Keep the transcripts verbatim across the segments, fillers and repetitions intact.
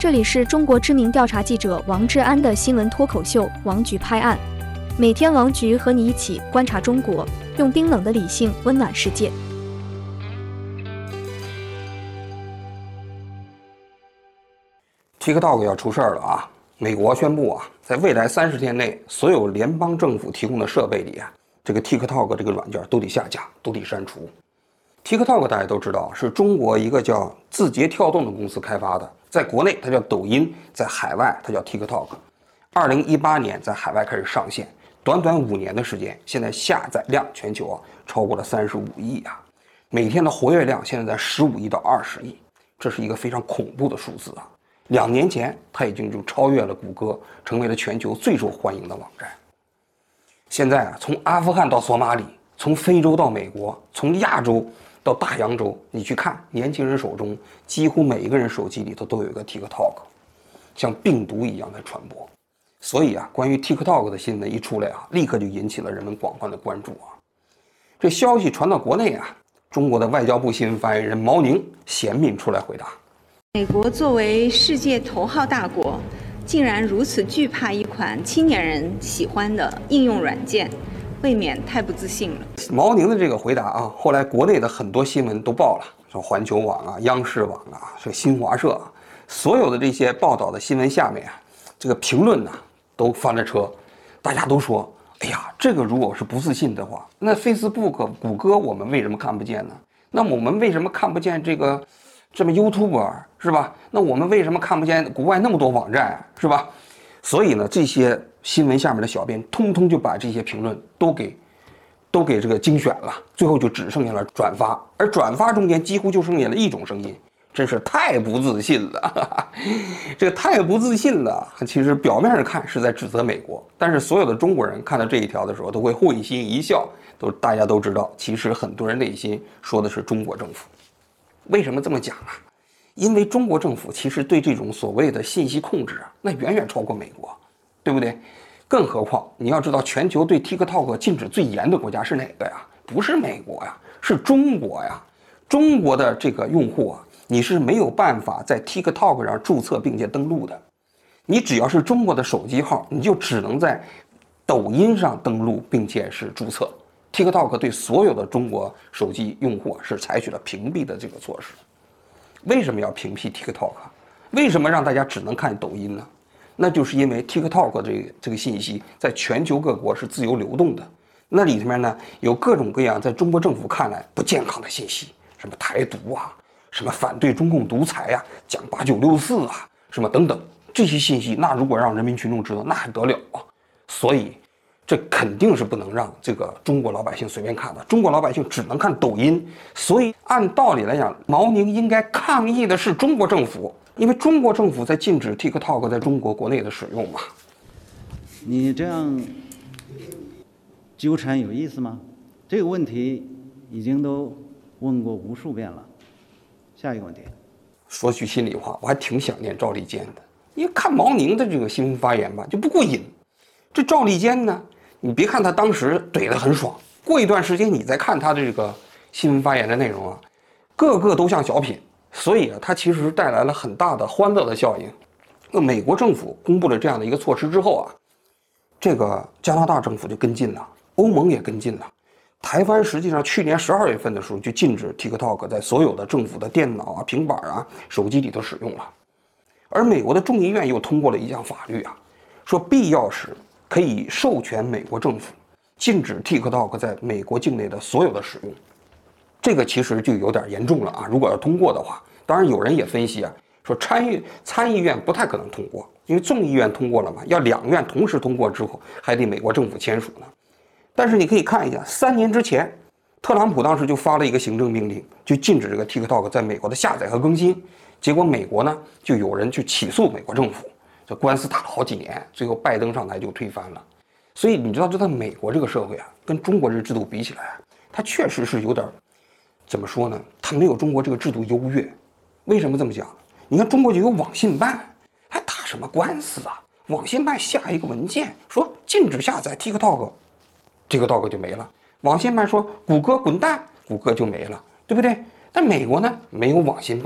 这里是中国知名调查记者王志安的新闻脱口秀《王局拍案》，每天王局和你一起观察中国，用冰冷的理性温暖世界。 TikTok 要出事儿了啊！美国宣布啊，在未来三十天内，所有联邦政府提供的设备里啊，这个 TikTok 这个软件都得下架，都得删除。TikTok 大家都知道是中国一个叫字节跳动的公司开发的，在国内它叫抖音，在海外它叫 TikTok。二零一八年在海外开始上线，短短五年的时间，现在下载量全球啊超过了三十五亿啊，每天的活跃量现在在十五亿到二十亿，这是一个非常恐怖的数字啊。两年前，它已经就超越了谷歌，成为了全球最受欢迎的网站。现在啊，从阿富汗到索马里，从非洲到美国，从亚洲到大洋洲，你去看，年轻人手中几乎每一个人手机里头都有一个 TikTok， 像病毒一样在传播。所以啊，关于 TikTok 的新闻一出来啊，立刻就引起了人们广泛的关注啊。这消息传到国内啊，中国的外交部新闻发言人毛宁贤明出来回答。 美国作为世界头号大国，竟然如此惧怕一款青年人喜欢的应用软件，未免太不自信了。 毛宁的这个回答啊，后来国内的很多新闻都报了，说环球网啊、央视网啊、这新华社啊，所有的这些报道的新闻下面啊，这个评论呢、啊、都翻了车，大家都说，哎呀，这个如果是不自信的话，那 Facebook、谷歌我们为什么看不见呢？那么我们为什么看不见这个？这么 YouTuber 是吧？那我们为什么看不见国外那么多网站是吧？所以呢，这些新闻下面的小编通通就把这些评论都给都给这个精选了，最后就只剩下了转发，而转发中间几乎就剩下了一种声音，真是太不自信了。呵呵这个太不自信了，其实表面上看是在指责美国，但是所有的中国人看到这一条的时候都会会心一笑，都大家都知道，其实很多人内心说的是中国政府。为什么这么讲啊？因为中国政府其实对这种所谓的信息控制啊，那远远超过美国，对不对？更何况你要知道，全球对 TikTok 禁止最严的国家是哪个呀？不是美国呀，是中国呀。中国的这个用户啊，你是没有办法在 TikTok 上注册并且登录的。你只要是中国的手机号，你就只能在抖音上登录并且是注册。TikTok 对所有的中国手机用户是采取了屏蔽的这个措施。为什么要屏蔽 TikTok？ 为什么让大家只能看抖音呢？那就是因为 TikTok 这个这个信息在全球各国是自由流动的，那里面呢有各种各样在中国政府看来不健康的信息，什么台独啊，什么反对中共独裁啊，讲八九六四啊，什么等等这些信息，那如果让人民群众知道，那还得了啊！所以。这肯定是不能让这个中国老百姓随便看的，中国老百姓只能看抖音，所以按道理来讲，毛宁应该抗议的是中国政府，因为中国政府在禁止 TikTok 在中国国内的使用嘛。 你这样纠缠有意思吗？这个问题已经都问过无数遍了。下一个问题， 说句心里话，我还挺想念赵立坚的，因为看毛宁的这个新闻发言吧，就不过瘾。这赵立坚呢？你别看他当时怼得很爽，过一段时间你再看他的这个新闻发言的内容啊，个个都像小品，所以啊，他其实带来了很大的欢乐的效应。那美国政府公布了这样的一个措施之后啊，这个加拿大政府就跟进了，欧盟也跟进了。台湾实际上去年十二月份的时候就禁止 TikTok 在所有的政府的电脑啊、平板啊、手机里头使用了。而美国的众议院又通过了一项法律啊，说必要时可以授权美国政府禁止 TikTok 在美国境内的所有的使用，这个其实就有点严重了啊！如果要通过的话，当然有人也分析啊，说参议参议院不太可能通过，因为众议院通过了嘛，要两院同时通过之后，还得美国政府签署呢。但是你可以看一下，三年之前，特朗普当时就发了一个行政命令，就禁止这个 TikTok 在美国的下载和更新，结果美国呢就有人去起诉美国政府。这官司打了好几年，最后拜登上台就推翻了。所以你知道，这在美国这个社会啊，跟中国这个制度比起来，它确实是有点，怎么说呢？它没有中国这个制度优越。为什么这么讲？你看中国就有网信办，还打什么官司啊？网信办下一个文件说禁止下载 TikTok，TikTok 就没了。网信办说谷歌滚蛋，谷歌就没了，对不对？但美国呢，没有网信办。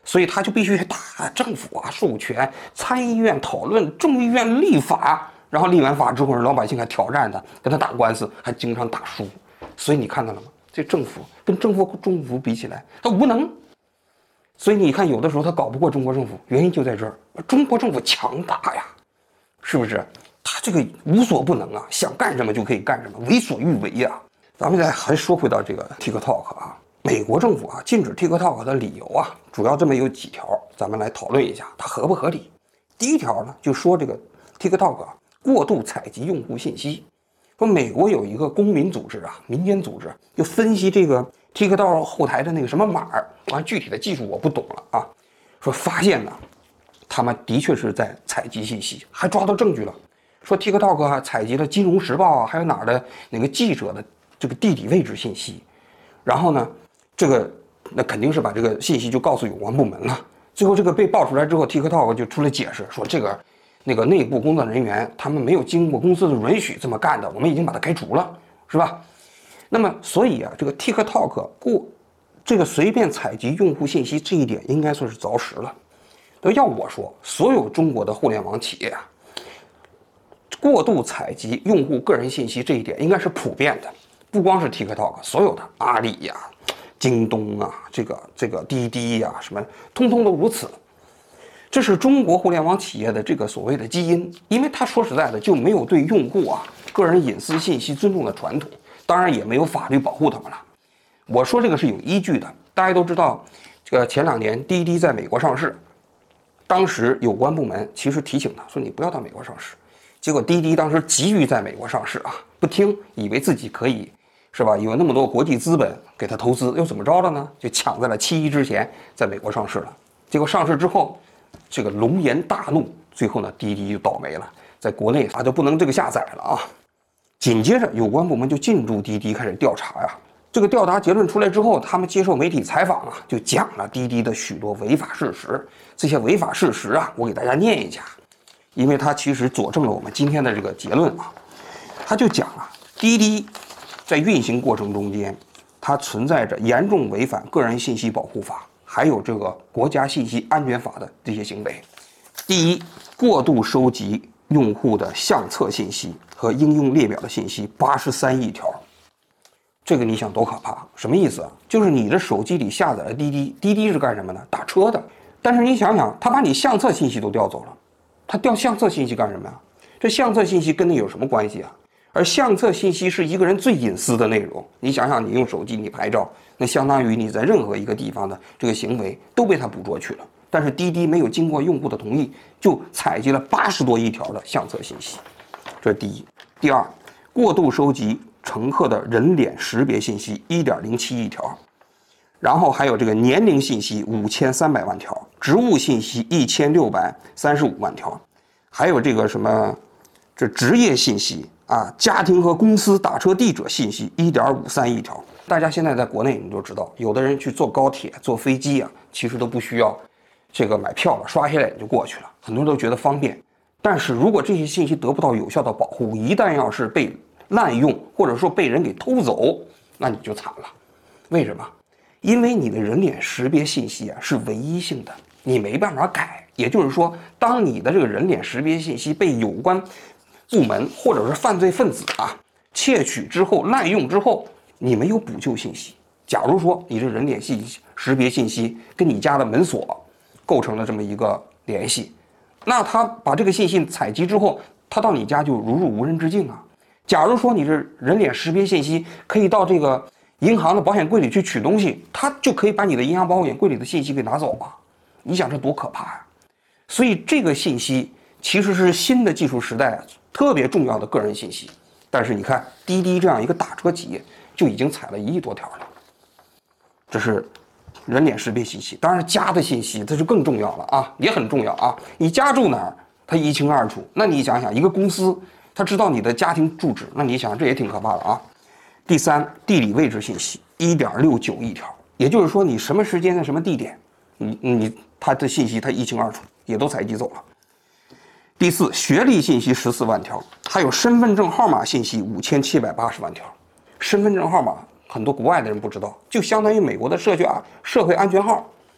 所以他就必须打政府啊授权，参议院讨论，众议院立法，然后立完法之后，老百姓还挑战他，跟他打官司，还经常打输。所以你看到了吗？这政府跟中国政府比起来，他无能。所以你看，有的时候他搞不过中国政府，原因就在这儿，中国政府强大呀，是不是？他这个无所不能啊，想干什么就可以干什么，为所欲为呀。咱们再还说回到这个 TikTok 啊，美国政府啊禁止 TikTok 的理由啊，主要这么有几条，咱们来讨论一下，它合不合理？第一条呢，就说这个 TikTok 啊过度采集用户信息。说美国有一个公民组织啊，民间组织，就分析这个 TikTok 后台的那个什么码儿，完具体的技术我不懂了啊。说发现呢，他们的确是在采集信息，还抓到证据了。说 TikTok 啊采集了《金融时报》啊，还有哪儿的哪个记者的这个地理位置信息，然后呢，这个那肯定是把这个信息就告诉有关部门了。最后这个被爆出来之后 ，TikTok 就出来解释说这个。那个内部工作人员，他们没有经过公司的允许这么干的，我们已经把他开除了，是吧？那么，所以啊，这个 TikTok 过这个随便采集用户信息这一点，应该算是凿实了。要我说，所有中国的互联网企业啊，过度采集用户个人信息这一点，应该是普遍的，不光是 TikTok， 所有的阿里呀、京东啊、这个这个滴滴呀、什么，通通都如此。这是中国互联网企业的这个所谓的基因，因为他说实在的就没有对用户啊个人隐私信息尊重的传统，当然也没有法律保护他们了。我说这个是有依据的，大家都知道，这个前两年滴滴在美国上市，当时有关部门其实提醒他说你不要到美国上市，结果滴滴当时急于在美国上市啊，不听，以为自己可以是吧？有那么多国际资本给他投资，又怎么着了呢？就抢在了七一之前在美国上市了，结果上市之后。这个龙颜大怒，最后呢，滴滴就倒霉了，在国内啊就不能这个下载了啊。紧接着，有关部门就进驻滴滴开始调查呀。这个调查结论出来之后，他们接受媒体采访啊，就讲了滴滴的许多违法事实。这些违法事实啊，我给大家念一下，因为它其实佐证了我们今天的这个结论啊。他就讲了，滴滴在运行过程中间，它存在着严重违反个人信息保护法。还有这个国家信息安全法的这些行为。第一，过度收集用户的相册信息和应用列表的信息八十三亿条，这个你想多可怕？什么意思啊？就是你的手机里下载了滴滴，滴滴是干什么呢？打车的。但是你想想，他把你相册信息都调走了，他调相册信息干什么呀？这相册信息跟你有什么关系啊？而相册信息是一个人最隐私的内容，你想想，你用手机你拍照，那相当于你在任何一个地方的这个行为都被他捕捉去了。但是滴滴没有经过用户的同意，就采集了八十多亿条的相册信息，这是第一。第二，过度收集乘客的人脸识别信息一点零七亿条，然后还有这个年龄信息五千三百万条，职务信息一千六百三十五万条，还有这个什么这职业信息。啊，家庭和公司打车地址信息一点五三亿条。大家现在在国内你都知道，有的人去坐高铁、坐飞机啊，其实都不需要这个买票了，刷下来就过去了，很多人都觉得方便。但是如果这些信息得不到有效的保护，一旦要是被滥用，或者说被人给偷走，那你就惨了。为什么？因为你的人脸识别信息啊是唯一性的，你没办法改。也就是说，当你的这个人脸识别信息被有关部门或者是犯罪分子啊窃取之后滥用之后，你没有补救信息。假如说你这人脸信息识别信息跟你家的门锁构成了这么一个联系，那他把这个信息采集之后，他到你家就如入无人之境啊。假如说你这人脸识别信息可以到这个银行的保险柜里去取东西，他就可以把你的银行保险柜里的信息给拿走啊。你想这多可怕呀！所以这个信息其实是新的技术时代啊特别重要的个人信息，但是你看滴滴这样一个打车企业就已经采了一亿多条了，这是人脸识别信息。当然家的信息这就更重要了啊，也很重要啊。你家住哪儿，他一清二楚。那你想想，一个公司他知道你的家庭住址，那你想这也挺可怕的啊。第三，地理位置信息一点六九亿条，也就是说你什么时间的什么地点，你你他的信息他一清二楚，也都采集走了。第四，学历信息十四万条，还有身份证号码信息五千七百八十万条。身份证号码很多国外的人不知道，就相当于美国的社区啊社会安全号。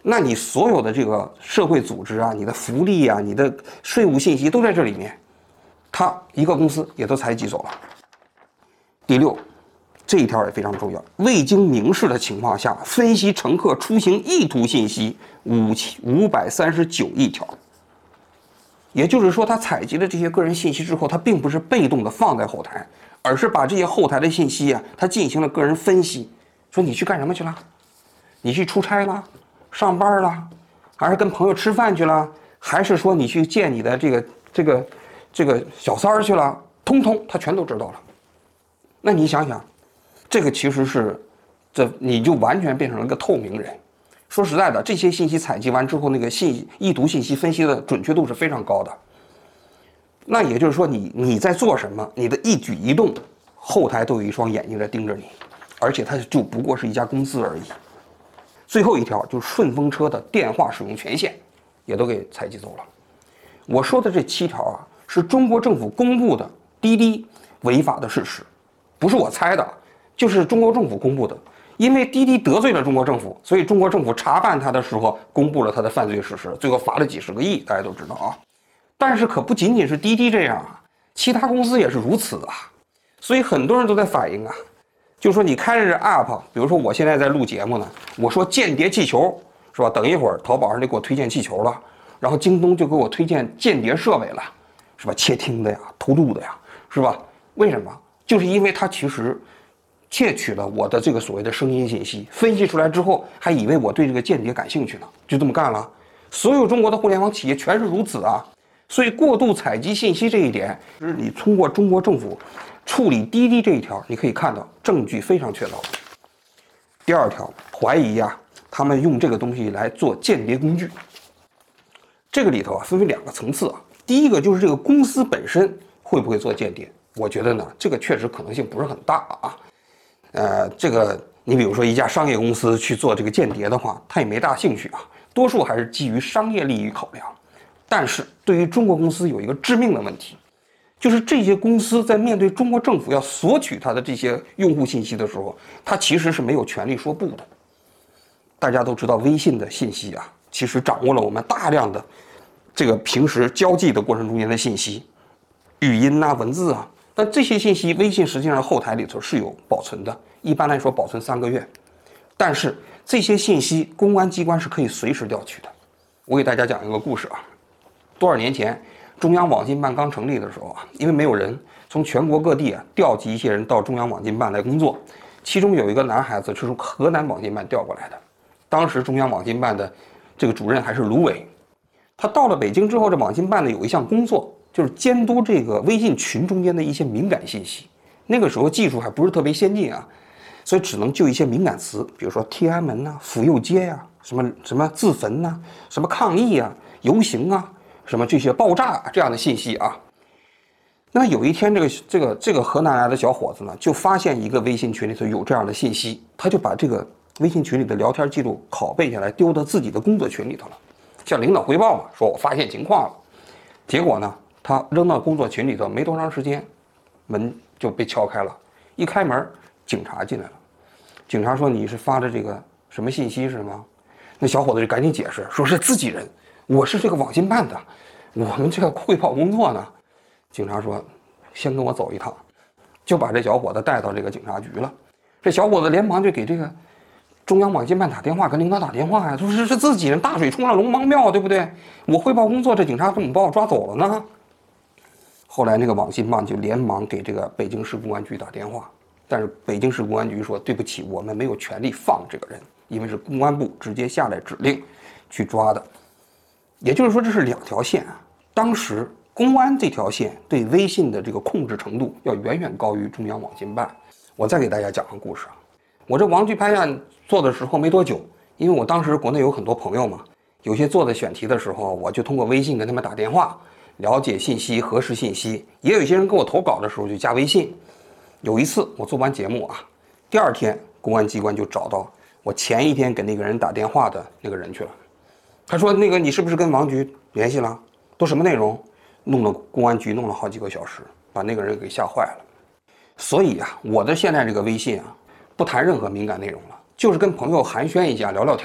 那你所有的这个社会组织啊，你的福利啊，你的税务信息都在这里面，他一个公司也都采集走了。第六，这一条也非常重要，未经明示的情况下分析乘客出行意图信息五五百三十九亿条。也就是说，他采集了这些个人信息之后，他并不是被动的放在后台，而是把这些后台的信息啊，他进行了个人分析，说你去干什么去了？你去出差了？上班了？还是跟朋友吃饭去了？还是说你去见你的这个这个这个小三儿去了？通通他全都知道了。那你想想，这个其实是，这你就完全变成了一个透明人。说实在的，这些信息采集完之后，那个信意图信息分析的准确度是非常高的。那也就是说你，你在做什么，你的一举一动，后台都有一双眼睛在盯着你，而且它就不过是一家公司而已。最后一条就是顺风车的电话使用权限，也都给采集走了。我说的这七条啊，是中国政府公布的滴滴违法的事实，不是我猜的，就是中国政府公布的。因为滴滴得罪了中国政府，所以中国政府查办他的时候公布了他的犯罪事实，最后罚了几十个亿，大家都知道啊。但是可不仅仅是滴滴这样啊，其他公司也是如此啊。所以很多人都在反映啊，就说你开着这 app， 比如说我现在在录节目呢，我说间谍气球是吧？等一会儿淘宝上就给我推荐气球了，然后京东就给我推荐间谍设备了，是吧？窃听的呀，偷录的呀，是吧？为什么？就是因为它其实窃取了我的这个所谓的声音信息，分析出来之后，还以为我对这个间谍感兴趣呢，就这么干了。所有中国的互联网企业全是如此啊。所以过度采集信息这一点，是你通过中国政府处理滴滴这一条，你可以看到证据非常确凿。第二条，怀疑啊，他们用这个东西来做间谍工具。这个里头啊，分为两个层次啊。第一个就是这个公司本身会不会做间谍，我觉得呢，这个确实可能性不是很大啊。呃，这个你比如说一家商业公司去做这个间谍的话，他也没大兴趣啊，多数还是基于商业利益考量。但是对于中国公司有一个致命的问题，就是这些公司在面对中国政府要索取他的这些用户信息的时候，他其实是没有权利说不的。大家都知道，微信的信息啊，其实掌握了我们大量的这个平时交际的过程中间的信息，语音啊、文字啊。但这些信息，微信实际上后台里头是有保存的，一般来说保存三个月。但是这些信息，公安机关是可以随时调取的。我给大家讲一个故事啊，多少年前，中央网信办刚成立的时候啊，因为没有人，从全国各地啊调集一些人到中央网信办来工作。其中有一个男孩子是从河南网信办调过来的，当时中央网信办的这个主任还是卢伟。他到了北京之后，这网信办呢有一项工作，就是监督这个微信群中间的一些敏感信息。那个时候技术还不是特别先进啊，所以只能就一些敏感词，比如说天安门呐、啊、妇幼街呀、啊、什么什么自焚呐、啊、什么抗议啊、游行啊、什么这些爆炸、啊、这样的信息啊。那么有一天，这个这个这个河南来的小伙子呢，就发现一个微信群里头有这样的信息，他就把这个微信群里的聊天记录拷贝下来，丢到自己的工作群里头了，向领导汇报嘛，说我发现情况了。结果呢，他扔到工作群里头没多长时间，门就被敲开了，一开门，警察进来了。警察说：“你是发的这个什么信息是吗？”那小伙子就赶紧解释，说是自己人，我是这个网信办的，我们这个汇报工作呢。警察说：“先跟我走一趟。”就把这小伙子带到这个警察局了。这小伙子连忙就给这个中央网信办打电话，跟领导打电话呀，说是是自己人，大水冲了龙王庙，对不对？我汇报工作，这警察怎么把我抓走了呢？后来那个网信办就连忙给这个北京市公安局打电话，但是北京市公安局说：“对不起，我们没有权利放这个人，因为是公安部直接下来指令去抓的。”也就是说，这是两条线啊。当时公安这条线对微信的这个控制程度要远远高于中央网信办。我再给大家讲个故事啊，我这王局拍案做的时候没多久，因为我当时国内有很多朋友嘛，有些做的选题的时候，我就通过微信跟他们打电话，了解信息、核实信息。也有一些人给我投稿的时候就加微信。有一次我做完节目啊，第二天公安机关就找到我前一天给那个人打电话的那个人去了。他说：“那个你是不是跟王局联系了？都什么内容？”弄了公安局弄了好几个小时，把那个人给吓坏了。所以啊，我的现在这个微信啊，不谈任何敏感内容了，就是跟朋友寒暄一下，聊聊天，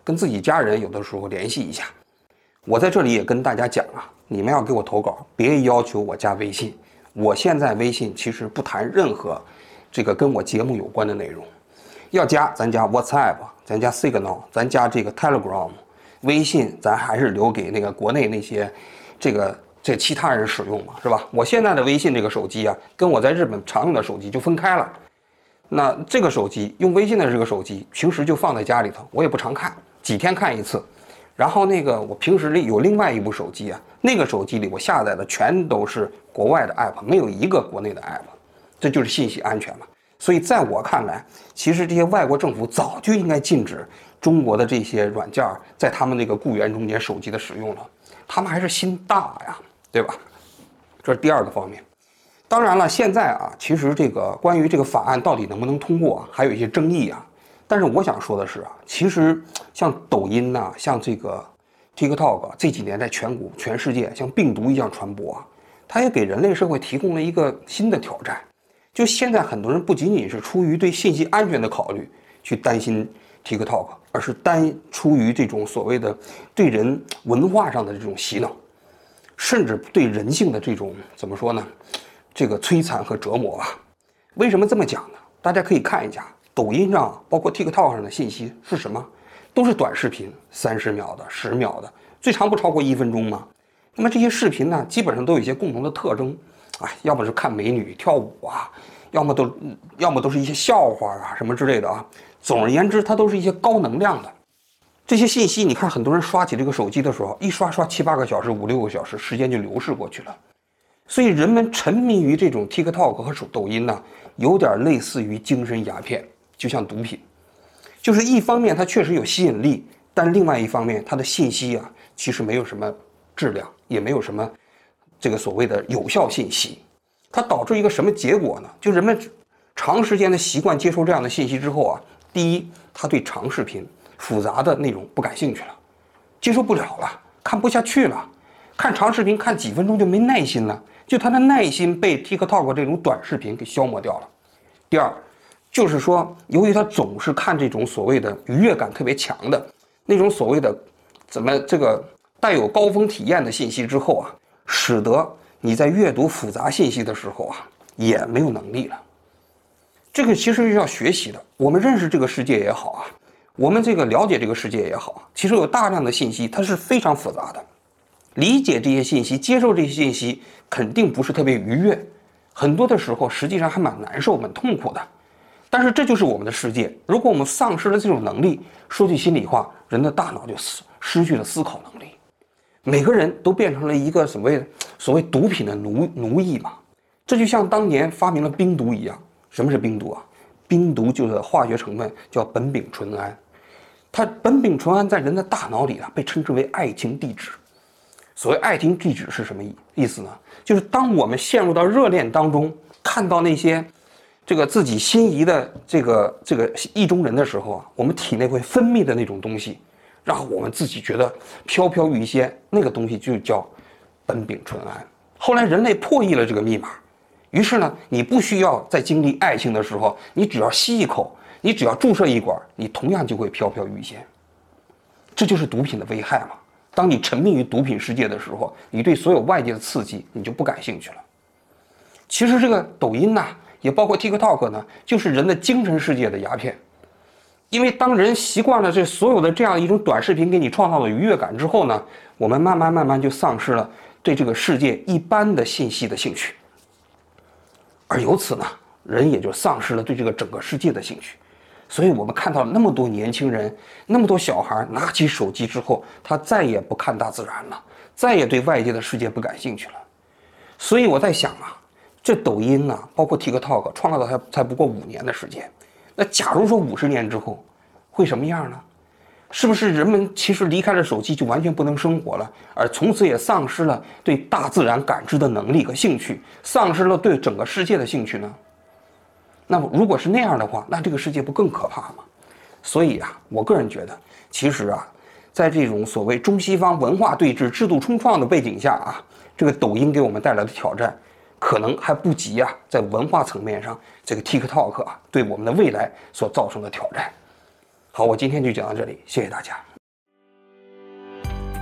跟自己家人有的时候联系一下。我在这里也跟大家讲啊，你们要给我投稿，别要求我加微信。我现在微信其实不谈任何这个跟我节目有关的内容，要加咱加 WhatsApp， 咱加 Signal， 咱加这个 Telegram。微信咱还是留给那个国内那些这个这其他人使用嘛，是吧？我现在的微信这个手机啊，跟我在日本常用的手机就分开了。那这个手机用微信的这个手机，平时就放在家里头，我也不常看，几天看一次。然后那个我平时里有另外一部手机啊，那个手机里我下载的全都是国外的 app， 没有一个国内的 app， 这就是信息安全嘛。所以在我看来，其实这些外国政府早就应该禁止中国的这些软件在他们那个雇员中间手机的使用了，他们还是心大呀，对吧？这是第二个方面。当然了，现在啊，其实这个关于这个法案到底能不能通过啊，还有一些争议啊。但是我想说的是啊，其实像抖音呐、啊，像这个 TikTok 这几年在全国全世界像病毒一样传播啊，它也给人类社会提供了一个新的挑战。就现在很多人不仅仅是出于对信息安全的考虑去担心 TikTok， 而是单出于这种所谓的对人文化上的这种洗脑，甚至对人性的这种怎么说呢？这个摧残和折磨吧。为什么这么讲呢？大家可以看一下抖音上，包括 TikTok 上的信息是什么？都是短视频，三十秒的、十秒的，最长不超过一分钟嘛。那么这些视频呢，基本上都有一些共同的特征。哎，要么是看美女跳舞啊，要么都要么都是一些笑话啊什么之类的啊。总而言之，它都是一些高能量的这些信息。你看，很多人刷起这个手机的时候，一刷刷七八个小时、五六个小时，时间就流逝过去了。所以人们沉迷于这种 TikTok 和抖音呢，有点类似于精神鸦片，就像毒品。就是一方面它确实有吸引力，但另外一方面它的信息啊，其实没有什么质量，也没有什么这个所谓的有效信息。它导致一个什么结果呢？就人们长时间的习惯接受这样的信息之后啊，第一，他对长视频复杂的内容不感兴趣了，接受不了了，看不下去了。看长视频看几分钟就没耐心了，就他的耐心被 TikTok 这种短视频给消磨掉了。第二，就是说由于他总是看这种所谓的愉悦感特别强的那种所谓的怎么这个带有高峰体验的信息之后啊，使得你在阅读复杂信息的时候啊也没有能力了。这个其实是要学习的。我们认识这个世界也好啊，我们这个了解这个世界也好，其实有大量的信息它是非常复杂的。理解这些信息，接受这些信息，肯定不是特别愉悦，很多的时候实际上还蛮难受、蛮痛苦的。但是这就是我们的世界。如果我们丧失了这种能力，说句心里话，人的大脑就失失去了思考能力。每个人都变成了一个所谓所谓毒品的奴奴役嘛。这就像当年发明了冰毒一样。什么是冰毒啊？冰毒就是化学成分叫苯丙醇胺，它苯丙醇胺在人的大脑里啊被称之为爱情地址。所谓爱情地址是什么意思呢？就是当我们陷入到热恋当中，看到那些这个自己心仪的这个这个意中人的时候啊，我们体内会分泌的那种东西，让我们自己觉得飘飘欲仙，那个东西就叫苯丙醇胺。后来人类破译了这个密码，于是呢，你不需要在经历爱情的时候，你只要吸一口，你只要注射一管，你同样就会飘飘欲仙。这就是毒品的危害嘛。当你沉迷于毒品世界的时候，你对所有外界的刺激你就不感兴趣了。其实这个抖音呐、啊，也包括 TikTok 呢，就是人的精神世界的鸦片。因为当人习惯了这所有的这样一种短视频给你创造的愉悦感之后呢，我们慢慢慢慢就丧失了对这个世界一般的信息的兴趣，而由此呢，人也就丧失了对这个整个世界的兴趣。所以我们看到那么多年轻人，那么多小孩拿起手机之后，他再也不看大自然了，再也对外界的世界不感兴趣了。所以我在想啊，这抖音呢、啊，包括 TikTok 创造的才才不过五年的时间，那假如说五十年之后会什么样呢？是不是人们其实离开了手机就完全不能生活了，而从此也丧失了对大自然感知的能力和兴趣，丧失了对整个世界的兴趣呢？那么如果是那样的话，那这个世界不更可怕吗？所以啊，我个人觉得，其实啊，在这种所谓中西方文化对峙、制度冲撞的背景下啊，这个抖音给我们带来的挑战，可能还不及啊，在文化层面上这个 TikTok 啊对我们的未来所造成的挑战。好，我今天就讲到这里，谢谢大家。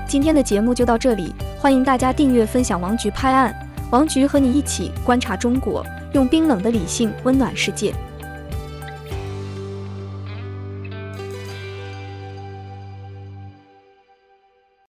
今天的节目就到这里，欢迎大家订阅分享王局拍案，王局和你一起观察中国，用冰冷的理性温暖世界。